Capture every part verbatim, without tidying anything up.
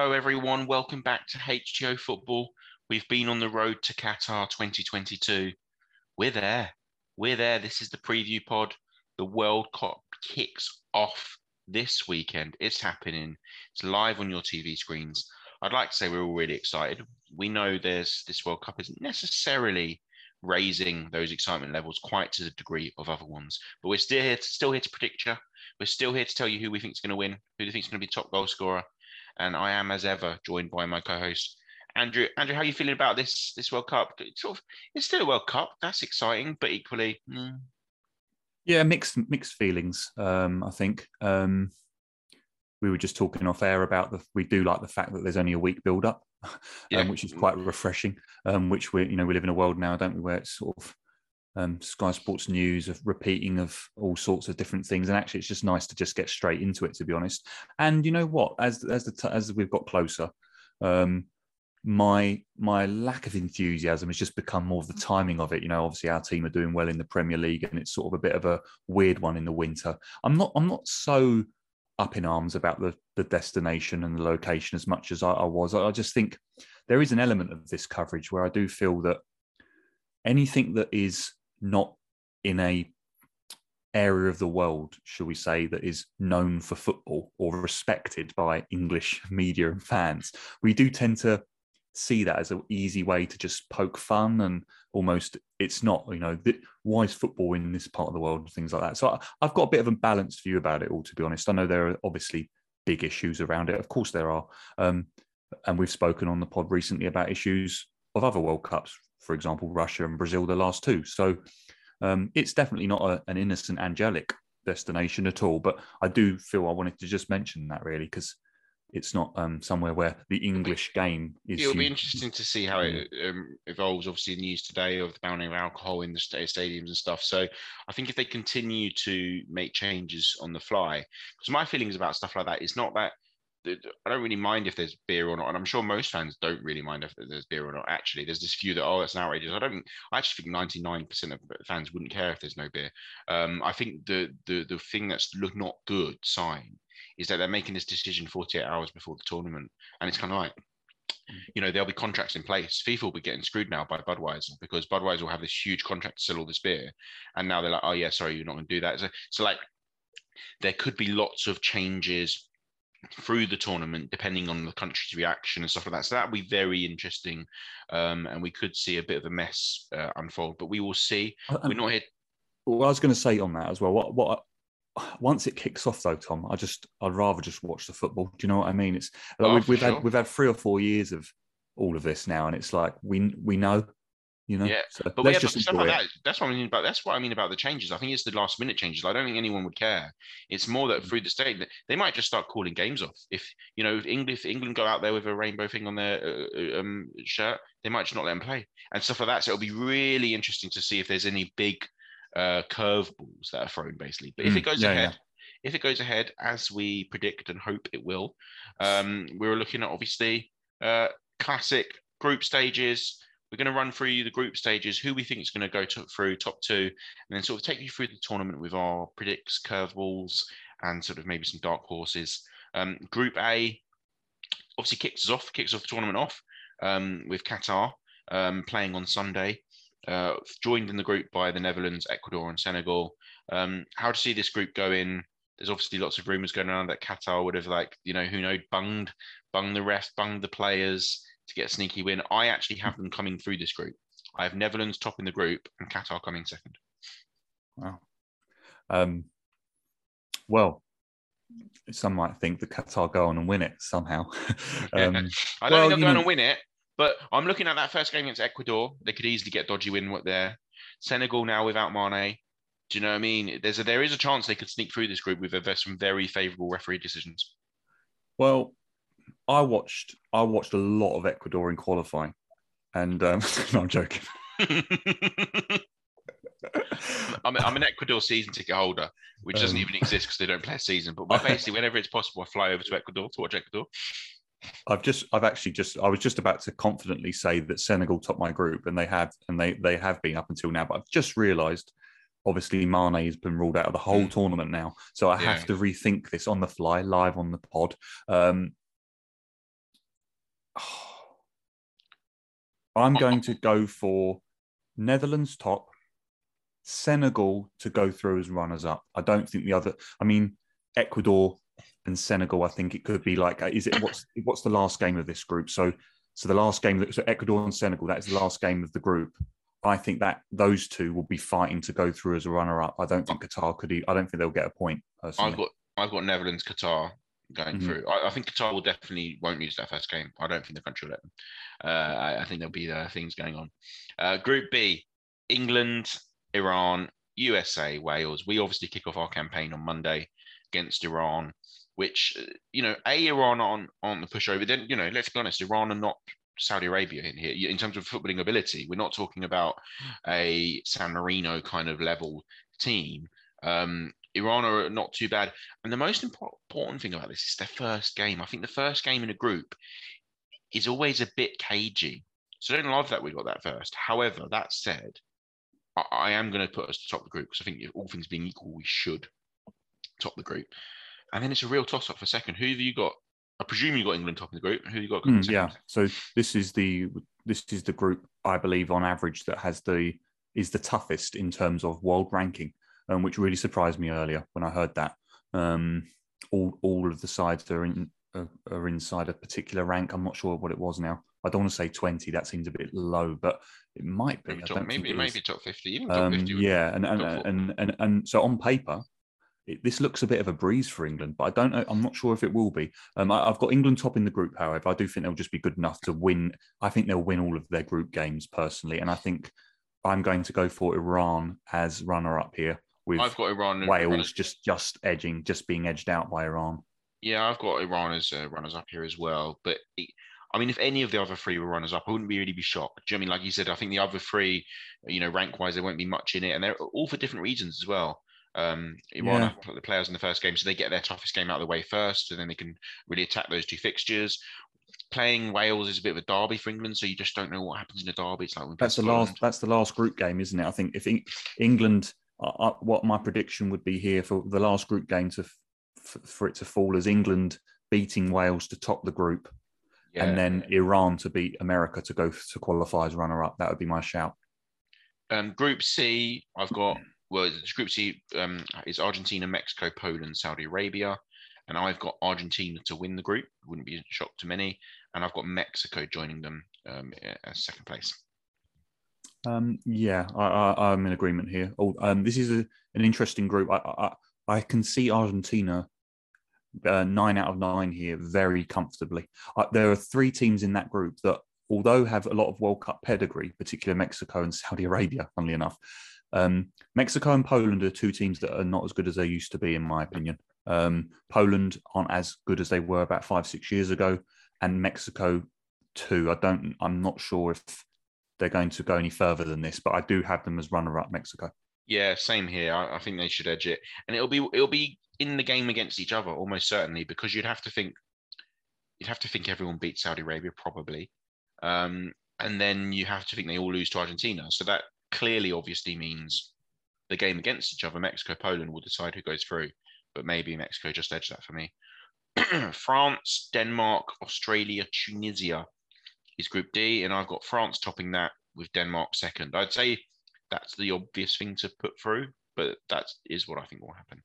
Hello, everyone. Welcome back to H T O Football. We've been on the road to Qatar twenty twenty-two. We're there. We're there. This is the preview pod. The World Cup kicks off this weekend. It's happening. It's live on your T V screens. I'd like to say we're all really excited. We know there's this World Cup isn't necessarily raising those excitement levels quite to the degree of other ones. But we're still here to, still here to predict you. We're still here to tell you who we think is going to win, who we think is going to be top goal scorer. And I am, as ever, joined by my co-host, Andrew. Andrew, how are you feeling about this this World Cup? It's sort of, it's still a World Cup. That's exciting, but equally, mm. yeah, mixed mixed feelings. Um, I think um, we were just talking off air about the. We do like the fact that there's only a week build up, yeah. um, which is quite refreshing. Um, which we, you know, we live in a world now, don't we, where it's sort of um, Sky Sports News of repeating of all sorts of different things, and actually, it's just nice to just get straight into it, to be honest. And you know what? As as the t- as we've got closer, um, my my lack of enthusiasm has just become more of the timing of it. You know, obviously our team are doing well in the Premier League, and it's sort of a bit of a weird one in the winter. I'm not I'm not so up in arms about the the destination and the location as much as I, I was. I just think there is an element of this coverage where I do feel that anything that is not in a area of the world, shall we say, that is known for football or respected by English media and fans, we do tend to see that as an easy way to just poke fun, and almost it's not, you know, why is football in this part of the world and things like that. So I, I've got a bit of a balanced view about it all, to be honest. I know there are obviously big issues around it. Of course there are. Um, and we've spoken on the pod recently about issues of other World Cups, for example, Russia and Brazil, the last two. So um, it's definitely not a, an innocent, angelic destination at all. But I do feel I wanted to just mention that, really, because it's not um, somewhere where the English game is. It'll be interesting to see how it um, evolves. Obviously, news today of the banning of alcohol in the stadiums and stuff. So I think if they continue to make changes on the fly, because my feelings about stuff like that is not that I don't really mind if there's beer or not, and I'm sure most fans don't really mind if there's beer or not. Actually, there's this few that, oh, that's an outrageous. I don't. I actually think ninety-nine percent of fans wouldn't care if there's no beer. Um, I think the the the thing that's look not good sign is that they're making this decision forty-eight hours before the tournament, and it's kind of like, you know, there'll be contracts in place. FIFA will be getting screwed now by Budweiser because Budweiser will have this huge contract to sell all this beer, and now they're like, oh yeah, sorry, you're not going to do that. So, so like, there could be lots of changes through the tournament depending on the country's reaction and stuff like that. So that would be very interesting, um, and we could see a bit of a mess uh, unfold. But we will see. We're not here. Well, I was going to say on that as well. What what once it kicks off, though, Tom, I just I'd rather just watch the football. Do you know what I mean? It's like Oh, we've, we've sure. had we've had three or four years of all of this now, and it's like we we know, you know. Yeah, so but let's yeah, just but stuff enjoy like it. that. That's what I mean about. That's what I mean about the changes. I think it's the last minute changes. I don't think anyone would care. It's more that through the state, they might just start calling games off. If you know, if England, if England go out there with a rainbow thing on their uh, um, shirt, they might just not let them play and stuff like that. So it'll be really interesting to see if there's any big uh, curveballs that are thrown, basically. But if Mm, it goes yeah, ahead. yeah. If it goes ahead as we predict and hope it will, um, we're looking at obviously uh, classic group stages. We're going to run through the group stages, who we think is going to go to, through top two, and then sort of take you through the tournament with our predicts, curveballs, and sort of maybe some dark horses. Um, group A obviously kicks us off, kicks off the tournament off um, with Qatar um, playing on Sunday. Uh, joined in the group by the Netherlands, Ecuador, and Senegal. Um, how to see this group go in? There's obviously lots of rumours going around that Qatar would have, like, you know, who knows, bunged, bunged the refs, bunged the players to get a sneaky win. I actually have them coming through this group. I have Netherlands topping the group and Qatar coming second. Wow. Um, well, some might think that Qatar go on and win it somehow. um, I don't well, think they'll you go on know, and win it, but I'm looking at that first game against Ecuador. They could easily get dodgy win there. Senegal now without Mane. Do you know what I mean? There's a, there is a chance they could sneak through this group with a, some very favourable referee decisions. Well, I watched I watched a lot of Ecuador in qualifying, and um, no, I'm joking. I'm, I'm an Ecuador season ticket holder, which doesn't Um, even exist because they don't play a season. But basically, whenever it's possible, I fly over to Ecuador to watch Ecuador. I've just, I've actually just, I was just about to confidently say that Senegal topped my group, and they have, and they they have been up until now. But I've just realised, obviously, Mane has been ruled out of the whole mm. tournament now, so I yeah. have to rethink this on the fly, live on the pod. Um, I'm going to go for Netherlands top, Senegal to go through as runners-up. I don't think the other. I mean, Ecuador and Senegal. I think it could be like. Is it what's what's the last game of this group? So, so the last game. So Ecuador and Senegal. That is the last game of the group. I think that those two will be fighting to go through as a runner-up. I don't think Qatar could. I don't think they'll get a point. Personally. I've got I've got Netherlands, Qatar going mm-hmm. through. I, I think Qatar will definitely won't lose that first game. I don't think the country will let them. Uh, I, I think there'll be uh, things going on. Uh, Group B: England, Iran, U S A, Wales. We obviously kick off our campaign on Monday against Iran, which you know, a Iran on on the pushover. Then you know, let's be honest, Iran are not Saudi Arabia in here in terms of footballing ability. We're not talking about a San Marino kind of level team. Um, Iran are not too bad, and the most important thing about this is their first game. I think the first game in a group is always a bit cagey, so I don't love that we got that first. However, that said, I, I am going to put us to top the group because I think all things being equal, we should top the group, and then it's a real toss up for second. Who have you got? I presume you got England top in the group. Who have you got? Mm, yeah. So this is the this is the group I believe on average that has the is the toughest in terms of world ranking, um, which really surprised me earlier when I heard that. Um, all all of the sides are in uh, are inside a particular rank. I'm not sure what it was now. I don't want to say twenty. That seems a bit low, but it might be. Maybe, top, maybe it, it might be top fifty. Even um, top fifty. Yeah, and and, and and and and so on paper. It, this looks a bit of a breeze for England, but I don't know. I'm not sure if it will be. Um, I, I've got England top in the group, however. I do think they'll just be good enough to win. I think they'll win all of their group games personally, and I think I'm going to go for Iran as runner-up here. With I've got Iran, Wales Iran just just edging, just being edged out by Iran. Yeah, I've got Iran as uh, runners-up here as well. But it, I mean, if any of the other three were runners-up, I wouldn't really be shocked. Do you know what I mean? Like you said, I think the other three, you know, rank-wise, there won't be much in it, and they're all for different reasons as well. Um, Iran yeah. have the players in the first game, so they get their toughest game out of the way first, and then they can really attack those two fixtures. Playing Wales is a bit of a derby for England, so you just don't know what happens in a derby. It's like when that's the Scotland. last. That's the last group game, isn't it? I think if England, uh, what my prediction would be here for the last group game to f- for it to fall as England beating Wales to top the group, yeah. and then Iran to beat America to go to qualify as runner-up. That would be my shout. Um, group C, I've got. Well, Group C um, is Argentina, Mexico, Poland, Saudi Arabia. And I've got Argentina to win the group. Wouldn't be a shock to many. And I've got Mexico joining them um, as second place. Um, yeah, I, I, I'm in agreement here. Oh, um, this is a, an interesting group. I, I, I can see Argentina uh, nine out of nine here very comfortably. Uh, there are three teams in that group that, although have a lot of World Cup pedigree, particularly Mexico and Saudi Arabia, funnily enough, Um, Mexico and Poland are two teams that are not as good as they used to be, in my opinion. Um, Poland aren't as good as they were about five, six years ago, and Mexico too. I don't. I'm not sure if they're going to go any further than this, but I do have them as runner-up Mexico. Yeah, same here. I, I think they should edge it, and it'll be it'll be in the game against each other almost certainly, because you'd have to think you'd have to think everyone beats Saudi Arabia probably, um, and then you have to think they all lose to Argentina. So that clearly obviously means the game against each other, Mexico, Poland, will decide who goes through, but maybe Mexico just edged that for me. France, Denmark, Australia, Tunisia is Group D, and I've got France topping that with Denmark second. I'd say that's the obvious thing to put through, but that is what I think will happen.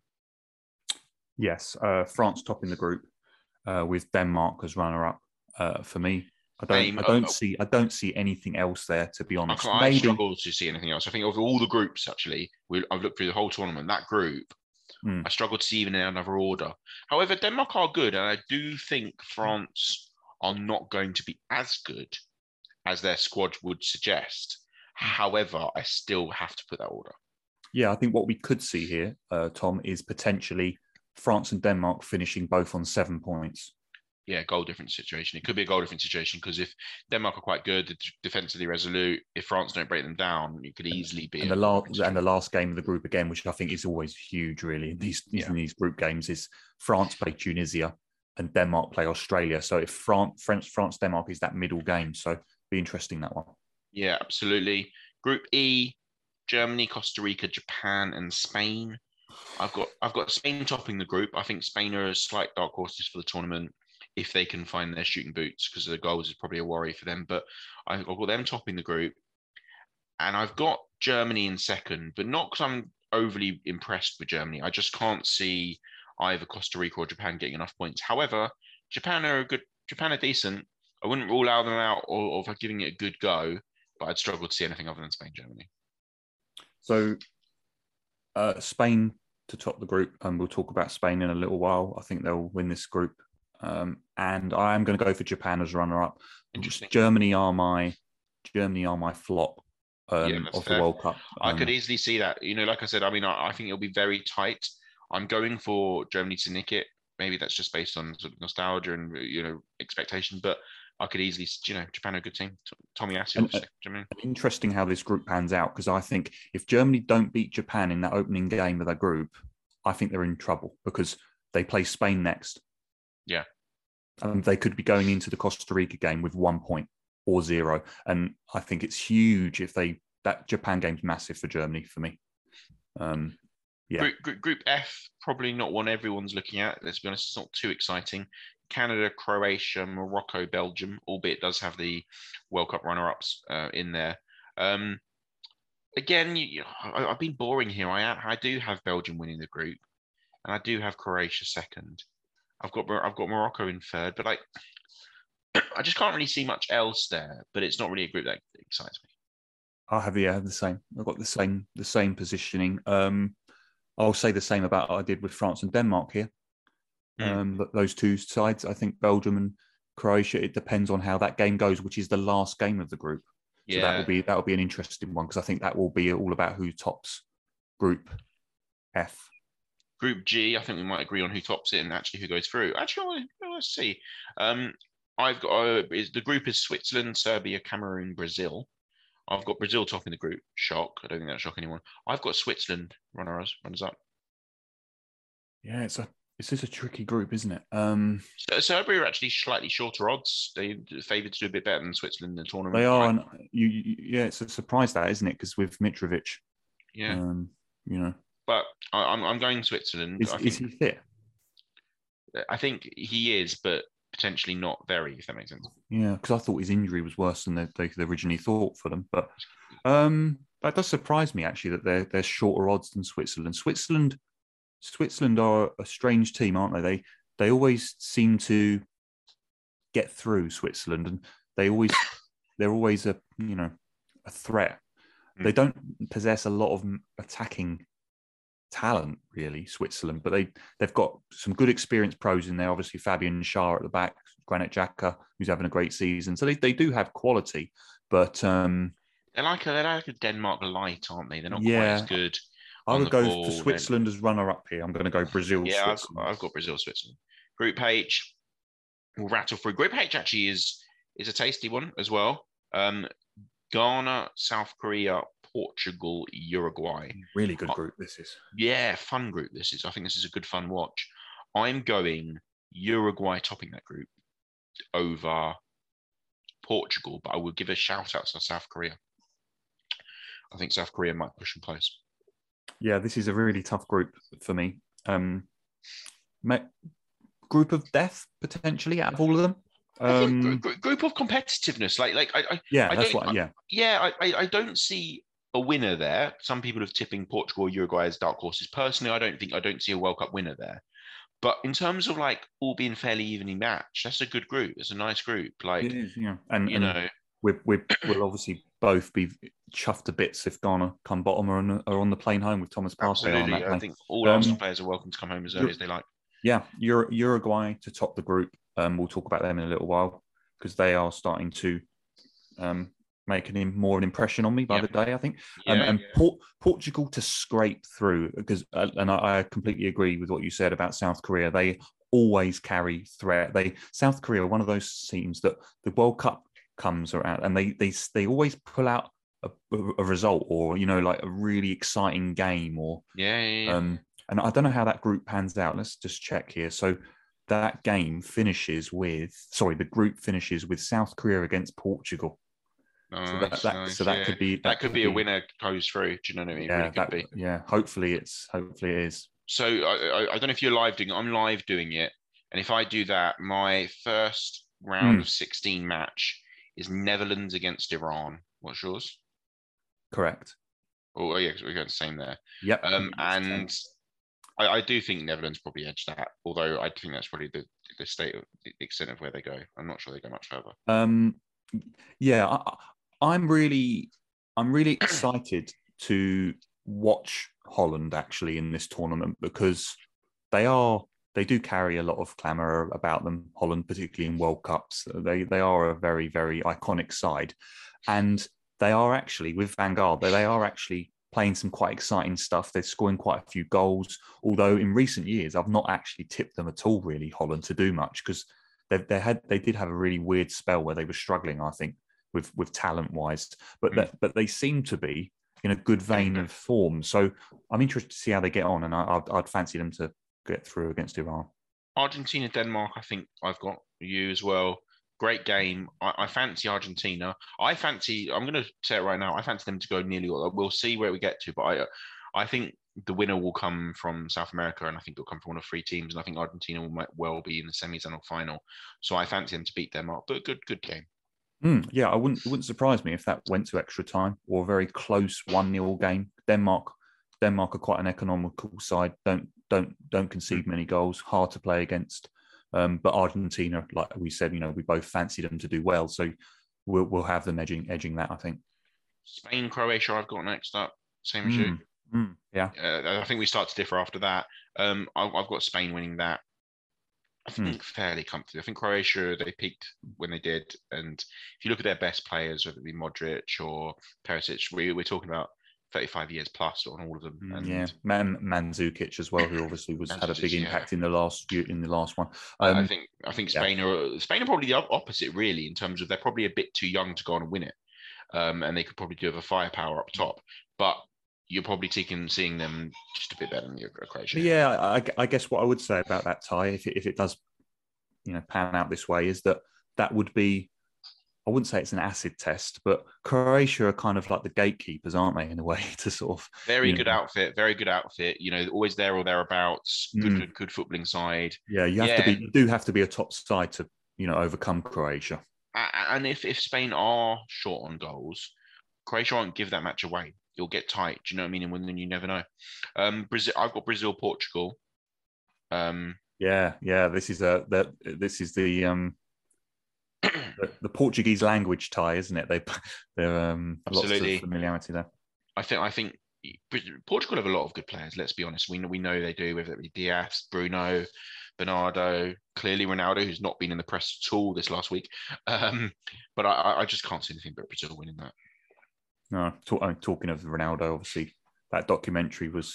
Yes, uh, France topping the group uh, with Denmark as runner-up uh, for me. I don't. Same. I don't uh, see. I don't see anything else there, to be honest. I, I struggle to see anything else. I think of all the groups, actually, we, I've looked through the whole tournament. That group, mm. I struggle to see even in another order. However, Denmark are good, and I do think France are not going to be as good as their squad would suggest. However, I still have to put that order. Yeah, I think what we could see here, uh, Tom, is potentially France and Denmark finishing both on seven points. Yeah, goal difference situation. It could be a goal difference situation because if Denmark are quite good, they're defensively resolute. If France don't break them down, it could easily be. And the last and the last game of the group again, which I think is always huge, really. In these yeah. in these group games, is France play Tunisia and Denmark play Australia. So if France, France, France, Denmark is that middle game, so be interesting that one. Yeah, absolutely. Group E: Germany, Costa Rica, Japan, and Spain. I've got I've got Spain topping the group. I think Spain are a slight dark horses for the tournament. if they can find their shooting boots, because the goals is probably a worry for them. But I've got them topping the group, and I've got Germany in second, but not because I'm overly impressed with Germany. I just can't see either Costa Rica or Japan getting enough points. However, Japan are a good. Japan are decent. I wouldn't rule out them out or, or for giving it a good go, but I'd struggle to see anything other than Spain, Germany. So uh, Spain to top the group, and we'll talk about Spain in a little while. I think they'll win this group, um, and I am going to go for Japan as runner-up. Interesting. Germany are my Germany are my flop um, yeah, of fair. the World Cup. Um, I could um, easily see that. You know, like I said, I mean, I, I think it'll be very tight. I'm going for Germany to nick it. Maybe that's just based on sort of nostalgia and, you know, expectation, but I could easily, you know, Japan are a good team. Tommy Asu, and, obviously. Do you know what I mean? Interesting how this group pans out, because I think if Germany don't beat Japan in that opening game of that group, I think they're in trouble because they play Spain next. Yeah. And they could be going into the Costa Rica game with one point or zero. And I think it's huge if they, that Japan game's massive for Germany for me. Um, yeah. Group, group, group F, probably not one everyone's looking at. Let's be honest, it's not too exciting. Canada, Croatia, Morocco, Belgium, albeit it does have the World Cup runner-ups uh, in there. Um, again, you, you, I, I've been boring here. I I do have Belgium winning the group, and I do have Croatia second. I've got I've got Morocco in third, but like I just can't really see much else there. But it's not really a group that excites me. I have yeah the same. I've got the same the same positioning. Um, I'll say the same about what I did with France and Denmark here. Mm. Um, those two sides, I think Belgium and Croatia. It depends on how that game goes, which is the last game of the group. So yeah. that will be that will be an interesting one because I think that will be all about who tops Group F. Group G, I think we might agree on who tops it and actually who goes through. Actually, let's see. Um, I've got uh, is, the group is Switzerland, Serbia, Cameroon, Brazil. I've got Brazil topping the group. Shock. I don't think that'll shock anyone. I've got Switzerland runners runners up. Yeah, it's a this is a tricky group, isn't it? Um, so, Serbia are actually slightly shorter odds. They favoured to do a bit better than Switzerland in the tournament. They are, and you, you yeah, it's a surprise that, isn't it? Because with Mitrovic, yeah, um, you know. But I, I'm I'm going Switzerland. Is, I think, is he fit? I think he is, but potentially not very, if that makes sense. Yeah, because I thought his injury was worse than they, they originally thought for them. But um, that does surprise me actually that they're they're shorter odds than Switzerland. Switzerland, Switzerland are a strange team, aren't they? They they always seem to get through Switzerland, and they always they're always a you know a threat. Mm. They don't possess a lot of attacking talent, really, Switzerland, but they they've got some good experienced pros in there. Obviously, Fabian Schär at the back, Granit Xhaka, who's having a great season. So they, they do have quality, but um, they're like a, they're like a Denmark light, aren't they? They're not yeah, quite as good. I would go ball. for Switzerland as runner up here. I'm going to go Brazil. Yeah, I've got, I've got Brazil, Switzerland. Group H, we'll rattle through. Group H actually is is a tasty one as well. Um, Ghana, South Korea, Portugal, Uruguay. Really good group this is. Yeah, fun group this is. I think this is a good fun watch. I'm going Uruguay topping that group over Portugal, but I would give a shout out to South Korea. I think South Korea might push them close. Yeah, this is a really tough group for me. Um, group of death potentially out of all of them. Um, group, group of competitiveness, like like I, I yeah, I that's what yeah, I, yeah. I I don't see a winner there. Some people have tipping Portugal or Uruguay as dark horses. Personally, I don't think I don't see a World Cup winner there. But in terms of like all being fairly evenly matched, that's a good group. It's a nice group. Like it is, yeah. And you and know, we we will obviously both be chuffed to bits if Ghana come bottom or on, or on the plane home with Thomas Partey. Absolutely, on that I plane. think all um, Arsenal players are welcome to come home as early as they like. Yeah, Uruguay to top the group. Um, we'll talk about them in a little while because they are starting to um, make an, more an impression on me by yeah. the day, I think. Um, yeah, and yeah. Port, Portugal to scrape through because, uh, and I, I completely agree with what you said about South Korea. They always carry threat. They South Korea are one of those teams that the World Cup comes around and they they they always pull out a, a result or you know like a really exciting game or yeah, yeah, yeah. Um, and I don't know how that group pans out. Let's just check here. So that game finishes with, sorry, the group finishes with South Korea against Portugal. Nice, so that, that, nice, so that yeah. could be that, that could, could be, be a winner goes through. Do you know what I mean? Yeah, really that, be. yeah. Hopefully it's hopefully it is. So I, I, I don't know if you're live doing it. I'm live doing it. And if I do that, my first round Mm. of sixteen match is Netherlands against Iran. What's yours? Correct. Oh, yeah, because we're going the same there. Yep. Um, and I, I do think Netherlands probably edge that, although I think that's probably the, the state of the extent of where they go. I'm not sure they go much further. Um, yeah, I, I'm really, I'm really excited to watch Holland actually in this tournament because they are, they do carry a lot of clamour about them. Holland, particularly in World Cups, they they are a very very iconic side, and they are actually with Van Gaal. They, they are actually playing some quite exciting stuff. They're scoring quite a few goals. Although in recent years, I've not actually tipped them at all, really, Holland, to do much because they they had they did have a really weird spell where they were struggling, I think, with with talent wise. But Mm. that, but they seem to be in a good vein of form. So I'm interested to see how they get on, and I, I'd, I'd fancy them to get through against Iran. Argentina, Denmark, I think I've got you as well. Great game. I, I fancy Argentina. I fancy, I'm going to say it right now, I fancy them to go nearly all. We'll see where we get to, but I I think the winner will come from South America, and I think it'll come from one of three teams, and I think Argentina will might well be in the semis and final. So I fancy them to beat Denmark, but good, good game. Mm, yeah, I wouldn't. It wouldn't surprise me if that went to extra time or a very close one nil game. Denmark, Denmark are quite an economical side. Don't don't don't concede many goals. Hard to play against. Um, but Argentina, like we said, you know, we both fancied them to do well, so we'll we'll have them edging edging that. I think. Spain, Croatia, I've got next up. Same as Mm, you. mm, yeah. Uh, I think we start to differ after that. Um, I, I've got Spain winning that. I Hmm. think fairly comfortably. I think Croatia, they peaked when they did. And if you look at their best players, whether it be Modric or Perisic, we, we're talking about thirty-five years plus on all of them. Mm, And yeah, Man, Mandzukic as well, who obviously was had a big Mandzukic, yeah. impact in the last year- in the last one. I, I Um, think I think yeah. Spain are Spain are probably the op- opposite, really, in terms of they're probably a bit too young to go on and win it. Um, and they could probably do have a firepower up top. But you're probably taking, seeing them just a bit better than your Croatia. Yeah, I, I guess what I would say about that tie, if it, if it does, you know, pan out this way, is that that would be, I wouldn't say it's an acid test, but Croatia are kind of like the gatekeepers, aren't they, in a way, to sort of Very you good know, outfit, very good outfit. You know, always there or thereabouts. Good, Mm. good, good footballing side. Yeah, you have Yeah. to be, you do have to be a top side to, you know, overcome Croatia. A- And if, if Spain are short on goals, Croatia won't give that match away. You'll get tight. Do you know what I mean? And then you never know. Um, Brazil, I've got Brazil, Portugal. Um, Yeah, yeah. This is a the, this is the um the, the Portuguese language tie, isn't it? They they're um lots Absolutely. of familiarity there. I think I think Portugal have a lot of good players. Let's be honest. We know we know they do. Whether it be Diaz, Bruno, Bernardo, clearly Ronaldo, who's not been in the press at all this last week. Um, but I, I just can't see anything but Brazil winning that. No, talk, uh, talking of Ronaldo, obviously that documentary was,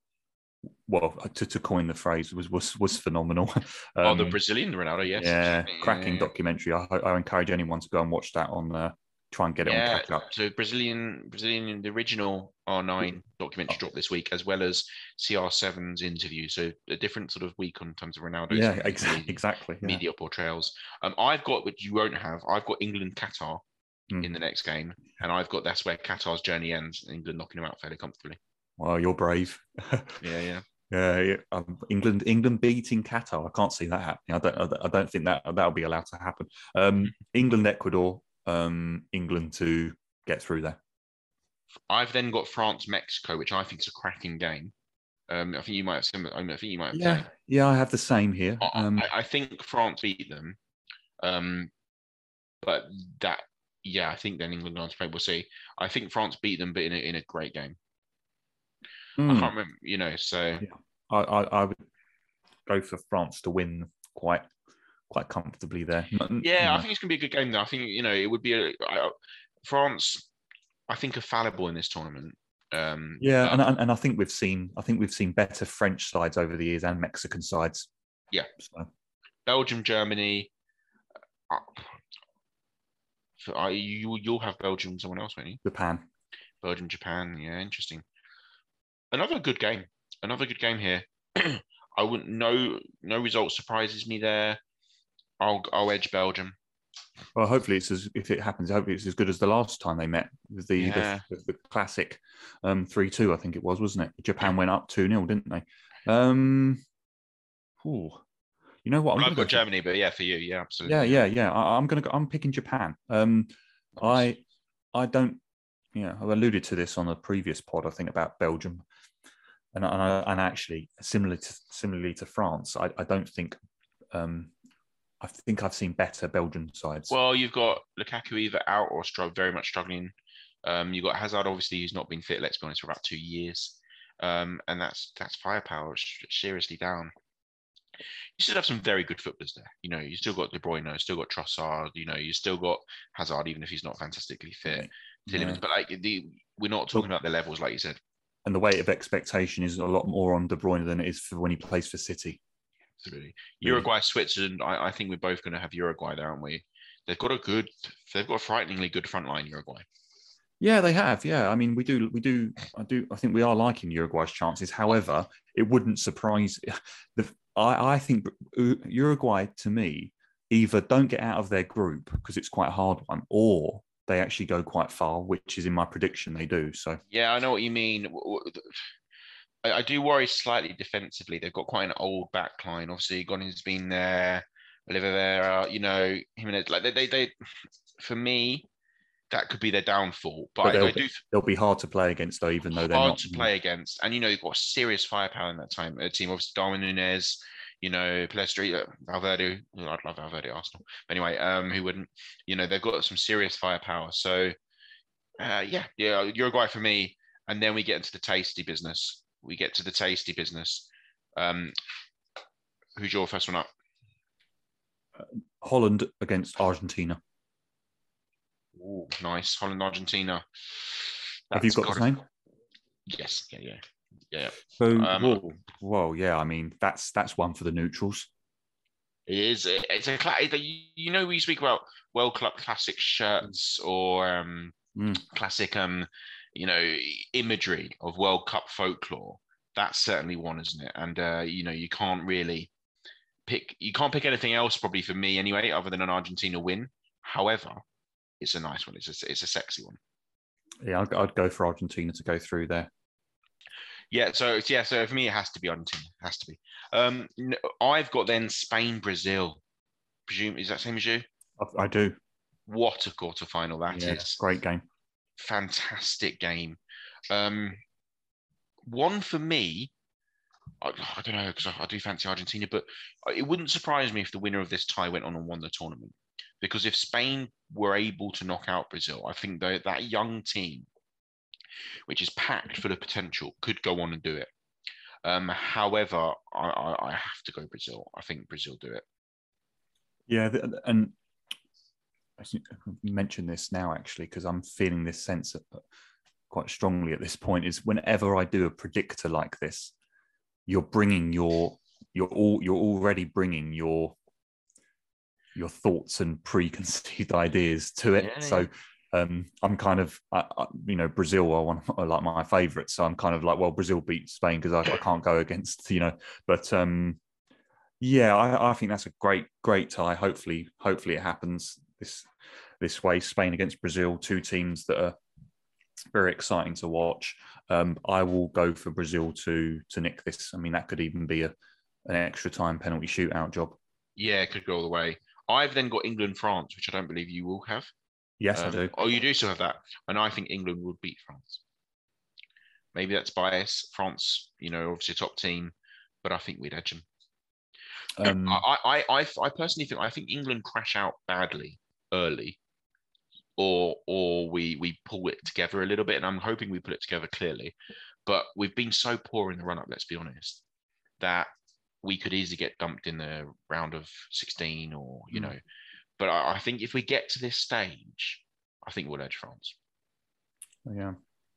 well, to, to coin the phrase, was was was phenomenal. Um, oh, the Brazilian Ronaldo, yes. yeah, Yeah, cracking yeah. documentary. I, I encourage anyone to go and watch that on. Uh, try and get it Yeah, on catch up. so Brazilian, Brazilian, the original R nine documentary dropped this week, as well as C R seven's interview. So a different sort of week on terms of Ronaldo's Yeah, media, exactly, exactly. Yeah. media portrayals. Um, I've got, which you won't have, I've got England, Qatar Mm. in the next game, and I've got that's where Qatar's journey ends. England knocking them out fairly comfortably. Well, you're brave. Yeah, yeah. Yeah, yeah. Um, England, England beating Qatar. I can't see that happening. I don't. I don't think that that'll be allowed to happen. Um, England, Ecuador. Um, England to get through there. I've then got France, Mexico, which I think is a cracking game. Um, I think you might have similar. I, mean, I think you might have. Yeah, yeah. I have the same here. I, Um, I, I think France beat them, um, but that. Yeah, I think then England going to play. We'll see. I think France beat them, but in a in a great game. mm, I can't remember. You know, so yeah. I, I, I would go for France to win quite quite comfortably there. N- yeah, you I know. think it's going to be a good game. Though I think you know it would be a I, France. I think are fallible in this tournament. Um, Yeah, but- and, and and I think we've seen I think we've seen better French sides over the years and Mexican sides. Yeah. So, Belgium, Germany. Uh, so I, you you'll have Belgium and someone else, won't you? Japan. Belgium, Japan. Yeah, interesting. Another good game. Another good game here. I wouldn't. No, no result surprises me there. I'll I'll edge Belgium. Well, hopefully it's as if it happens. Hopefully it's as good as the last time they met with the Yeah. the, the, the classic um, three two. I think it was, wasn't it? Japan went up two nil, didn't they? Um, ooh. You know what? I'm Well, going I've to go got for, Germany, but yeah, for you, yeah, yeah, absolutely, yeah. yeah, yeah. I, I'm going to go. I'm picking Japan. Um, Nice. I I don't. You know, I alluded to this on a previous pod. I think about Belgium, and and, I, and actually similarly to similarly to France, I, I don't think. Um, I think I've seen better Belgian sides. Well, you've got Lukaku either out or strugg- very much struggling. Um, you've got Hazard, obviously, who's not been fit, let's be honest, for about two years. Um, and that's that's firepower seriously down. You still have some very good footballers there. You know, you still got De Bruyne, still got Trossard. You know, you still got Hazard, even if he's not fantastically fit. Yeah. Tillemans, but like the, we're not talking about their levels, like you said. And the weight of expectation is a lot more on De Bruyne than it is for when he plays for City. Absolutely. Really. Uruguay, Switzerland. I, I think we're both going to have Uruguay there, aren't we? They've got a good, they've got a frighteningly good front line, Uruguay. Yeah, they have. Yeah, I mean, we do, we do, I do. I think we are liking Uruguay's chances. However, it wouldn't surprise. The I, I think Uruguay, to me, either don't get out of their group because it's quite a hard one, or they actually go quite far, which is in my prediction they do. So yeah, I know what you mean. I, I do worry slightly defensively. They've got quite an old back line. Obviously, Gonin's been there, Oliveira, you know, him and like they, they, they, for me, that could be their downfall. But, but I, they'll I do they'll be hard to play against though, even though they're hard not. to play against. And you know, you've got serious firepower in that time. A team, obviously, Darwin Nunez, you know, Pelestri, uh, Valverde. I'd love Valverde Arsenal. But anyway, um, who wouldn't? You know, they've got some serious firepower. So, uh, yeah, yeah, Uruguay for me. And then we get into the tasty business. We get to the tasty business. Um, who's your first one up? Holland against Argentina. Ooh, nice. Holland, Argentina. Have you That's got the got same? Yes. Yeah. Yeah. Yeah. So, Um, whoa, whoa, yeah. I mean, that's that's one for the neutrals. it is. It's a class. You know, we speak about World Cup classic shirts or um, Mm. classic, um, you know, imagery of World Cup folklore. That's certainly one, isn't it? And uh, you know, you can't really pick. You can't pick anything else, probably for me anyway, other than an Argentina win. However, it's a nice one. It's a, it's a sexy one. Yeah, I'd, I'd go for Argentina to go through there. Yeah, so yeah, so for me it has to be Argentina. It has to be. Um, I've got then Spain, Brazil. Presume is that same as you? I, I do. What a quarterfinal that yeah, is! Great game. Fantastic game. Um, one for me. I, I don't know because I, I do fancy Argentina, but it wouldn't surprise me if the winner of this tie went on and won the tournament. Because if Spain were able to knock out Brazil, I think that that young team, which is packed full of potential, could go on and do it. Um, however, I, I, I have to go Brazil. I think Brazil do it. Yeah, and I mention this now actually because I'm feeling this sense of, quite strongly at this point is whenever I do a predictor like this, you're bringing your you're all you're already bringing your your thoughts and preconceived ideas to it. Yeah, so um, I'm kind of, I, I, you know, Brazil are one of like my favourites. So I'm kind of like, well, Brazil beat Spain because I, I can't go against, you know. But um, yeah, I, I think that's a great, great tie. Hopefully, hopefully it happens this this way. Spain against Brazil, two teams that are very exciting to watch. Um, I will go for Brazil to to nick this. I mean, that could even be a an extra time penalty shootout job. Yeah, it could go all the way. I've then got England, France, which I don't believe you will have. Yes, um, I do. Oh, you do still have that. And I think England would beat France. Maybe that's bias. France, you know, obviously a top team, but I think we'd edge them. Um, I, I, I, I personally think I think England crash out badly early, or or we we pull it together a little bit, and I'm hoping we put it together clearly. But we've been so poor in the run up, let's be honest, that we could easily get dumped in the round of sixteen, or you mm. know. But I, I think if we get to this stage, I think we'll edge France. Yeah,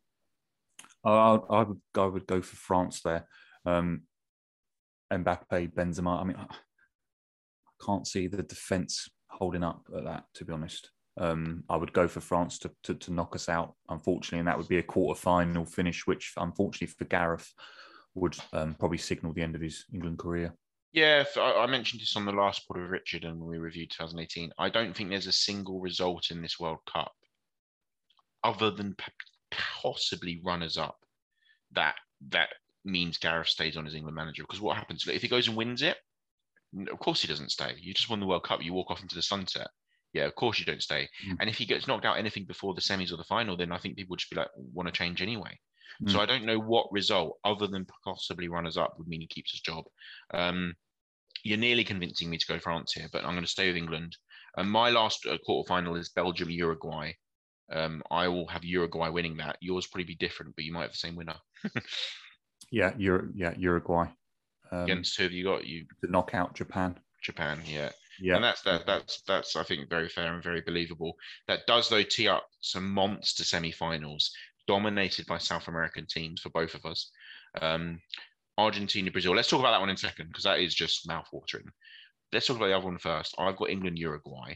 I, I would I would go for France there. Um, Mbappe, Benzema. I mean, I can't see the defense holding up at that, to be honest. Um, I would go for France to, to to knock us out, unfortunately, and that would be a quarter-final finish, which, unfortunately for Gareth, would um, probably signal the end of his England career. Yeah, I mentioned this on the last pod of Richard, and we reviewed twenty eighteen. I don't think there's a single result in this World Cup, other than possibly runners-up, that that means Gareth stays on as England manager. Because what happens if he goes and wins it? Of course he doesn't stay. You just won the World Cup. You walk off into the sunset. Yeah, of course you don't stay. Mm. And if he gets knocked out anything before the semis or the final, then I think people would just be like, want to change anyway. Mm. So I don't know what result, other than possibly runners up, would mean he keeps his job. Um, you're nearly convincing me to go France here, but I'm going to stay with England. And my last uh, quarterfinal is Belgium Uruguay. Um, I will have Uruguay winning that. Yours probably be different, but you might have the same winner. yeah, Euro, yeah, Uruguay. Um, Against who have you got? You to knock out Japan. Japan, yeah. Yeah. And that's that that's that's I think very fair and very believable. That does though tee up some monster semi-finals dominated by South American teams for both of us. Um, Argentina, Brazil. Let's talk about that one in a second, because that is just mouth-watering. Let's talk about the other one first. I've got England, Uruguay.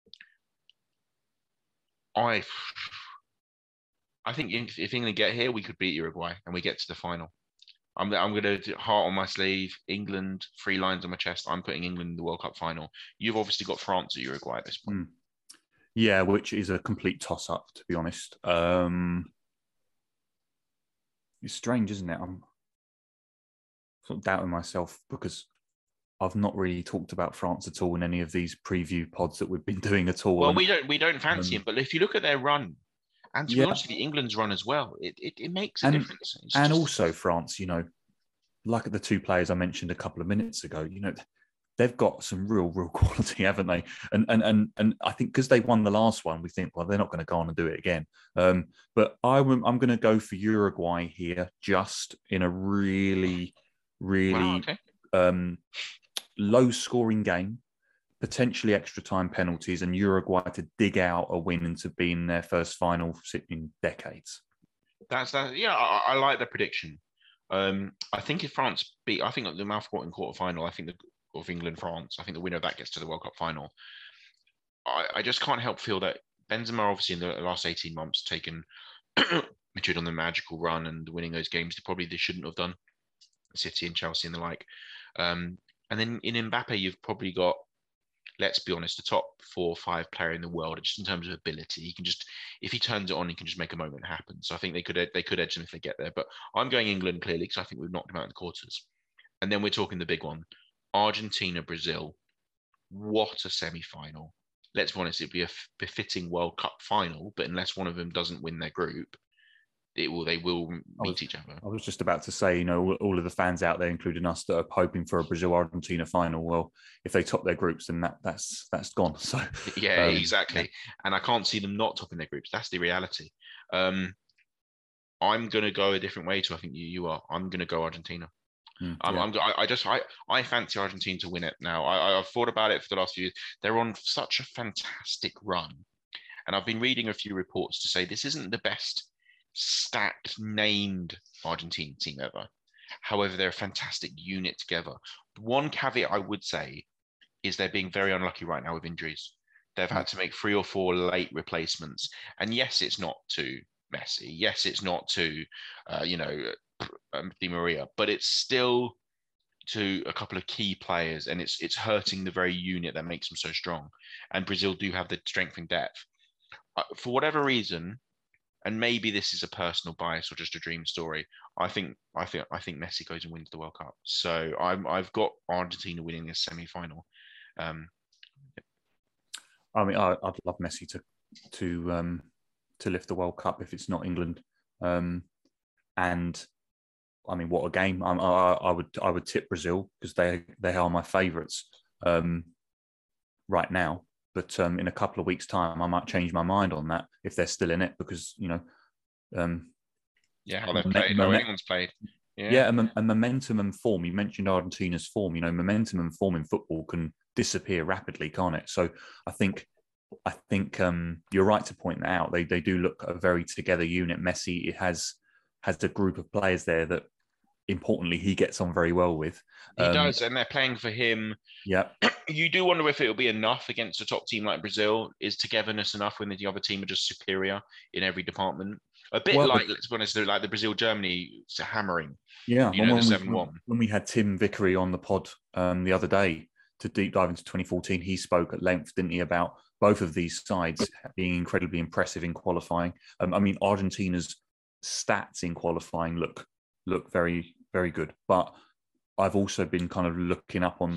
I I think if, if England get here, we could beat Uruguay and we get to the final. I'm, I'm going to heart on my sleeve, England, three lines on my chest. I'm putting England in the World Cup final. You've obviously got France or Uruguay at this point. Mm. Yeah, which is a complete toss-up, to be honest. Um, it's strange, isn't it? I'm sort of doubting myself because I've not really talked about France at all in any of these preview pods that we've been doing at all. Well, and, we don't we don't fancy um, him, but if you look at their run, and to yeah. be honest with you, England's run as well, it it, it makes a and, difference. It's and just... also France, you know, like the two players I mentioned a couple of minutes ago, you know, they've got some real, real quality, haven't they? And and and and I think because they won the last one, we think, well, they're not going to go on and do it again. Um, but I, I'm going to go for Uruguay here, just in a really, really wow, okay. um, low-scoring game, potentially extra time penalties, and Uruguay to dig out a win and to be in their first final in decades. That's that. Yeah, I, I like the prediction. Um, I think if France beat, I think the mouth-watering quarterfinal, I think the of England France, I think the winner of that gets to the World Cup final. I, I just can't help feel that Benzema, obviously in the last eighteen months, taken matured on the magical run and winning those games that probably they shouldn't have done, City and Chelsea and the like. Um, and then in Mbappe, you've probably got, let's be honest, the top four or five player in the world, just in terms of ability. He can just, if he turns it on, he can just make a moment happen. So I think they could they could edge them if they get there. But I'm going England clearly because I think we've knocked them out in the quarters. And then we're talking the big one, Argentina, Brazil. What a semi-final. Let's be honest, it'd be a befitting World Cup final, but unless one of them doesn't win their group, it will they will meet was, each other. I was just about to say, you know, all of the fans out there, including us, that are hoping for a Brazil-Argentina final. Well, if they top their groups, then that that's that's gone. So yeah, um, exactly. Yeah. And I can't see them not topping their groups. That's the reality. Um, I'm going to go a different way to I think you you are. I'm going to go Argentina. Mm, I'm, yeah. I'm, I just I, I fancy Argentina to win it now. I, I've thought about it for the last few years. They're on such a fantastic run, and I've been reading a few reports to say this isn't the best stacked named Argentine team ever. However, they're a fantastic unit together. One caveat I would say is they're being very unlucky right now with injuries. They've had to make three or four late replacements, and yes, it's not to Messi. Yes, it's not to uh, you know. Um, Di Maria, but it's still to a couple of key players, and it's it's hurting the very unit that makes them so strong. And Brazil do have the strength and depth. Uh, for whatever reason, and maybe this is a personal bias or just a dream story, I think I think I think Messi goes and wins the World Cup. So I'm I've got Argentina winning this semi-final. Um, I mean, I, I'd love Messi to to um, to lift the World Cup if it's not England, um, and. I mean, what a game! I, I, I would I would tip Brazil because they they are my favourites um, right now. But um, in a couple of weeks' time, I might change my mind on that if they're still in it because you know, um, yeah, how they played, how England's played, yeah, yeah, and, and momentum and form. You mentioned Argentina's form. You know, momentum and form in football can disappear rapidly, can't it? So I think I think um, you're right to point that out. They they do look a very together unit. Messi it has has a group of players there that. Importantly, he gets on very well with. He um, does, and they're playing for him. Yeah. You do wonder if it'll be enough against a top team like Brazil. Is togetherness enough when the other team are just superior in every department? A bit well, like, let's be honest, like the Brazil-Germany hammering. Yeah, you know, when, the seven one. When we had Tim Vickery on the pod um, the other day to deep dive into twenty fourteen, he spoke at length, didn't he, about both of these sides being incredibly impressive in qualifying. Um, I mean, Argentina's stats in qualifying look look very... very good, but I've also been kind of looking up on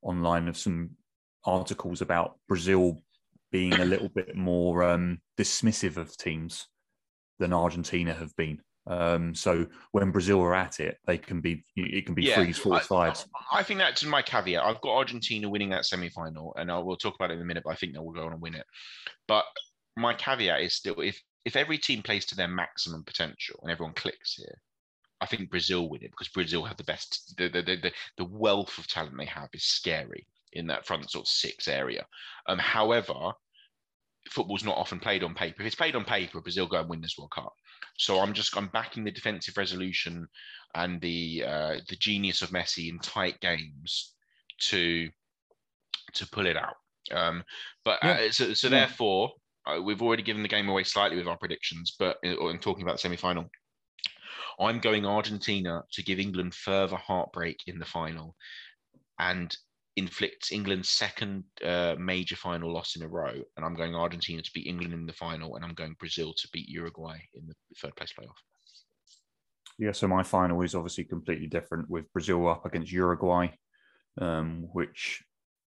online of some articles about Brazil being a little bit more um, dismissive of teams than Argentina have been. Um, so when Brazil are at it, they can be it can be Yeah, threes, fours, I, fives. I think that's my caveat. I've got Argentina winning that semi-final, and I will talk about it in a minute. But I think they will go on and win it. But my caveat is still, if if every team plays to their maximum potential and everyone clicks here, I think Brazil win it, because Brazil have the best. The the the, the wealth of talent they have is scary in that front sort of six area. Um, however, football's not often played on paper. If it's played on paper, Brazil go and win this World Cup. So I'm just I'm backing the defensive resolution and the uh, the genius of Messi in tight games to to pull it out. Um, but yeah. uh, so, so yeah. therefore, uh, we've already given the game away slightly with our predictions. But in, in talking about the semi-final, I'm going Argentina to give England further heartbreak in the final, and inflicts England's second uh, major final loss in a row. And I'm going Argentina to beat England in the final, and I'm going Brazil to beat Uruguay in the third place playoff. Yeah, so my final is obviously completely different, with Brazil up against Uruguay, um, which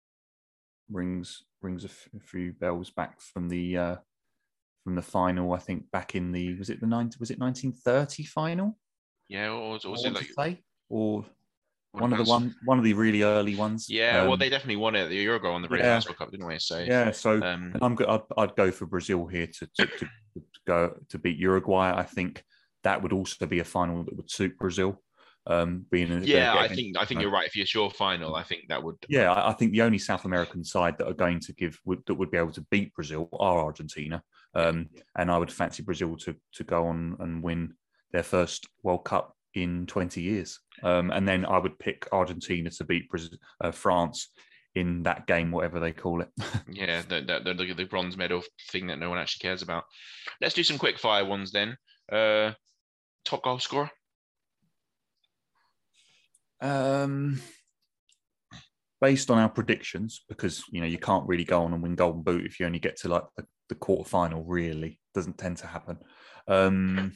rings rings a, f- a few bells back from the uh, from the final. I think back in the was it the ninety was it nineteen thirty final? Yeah, or was, or was I it want like to say or one of the one one of the really early ones? Yeah, um, well, they definitely won it the Uruguay on the very yeah, first World Cup, didn't we? So yeah, so um, I'm good. I'd, I'd go for Brazil here to, to, to, to go to beat Uruguay. I think that would also be a final that would suit Brazil. Um, being a, yeah, I think I think know, you're right. If it's your final, I think that would. Yeah, I, I think the only South American side that are going to give would, that would be able to beat Brazil are Argentina, um, yeah. and I would fancy Brazil to to go on and win their first World Cup in twenty years. Um, and then I would pick Argentina to beat Brazil, uh, France in that game, whatever they call it. yeah, the, the, the, the bronze medal thing that no one actually cares about. Let's do some quick fire ones then. Uh, top goal scorer? Um, based on our predictions, because you know you can't really go on and win Golden Boot if you only get to like the, the quarter final. Really, doesn't tend to happen. Um,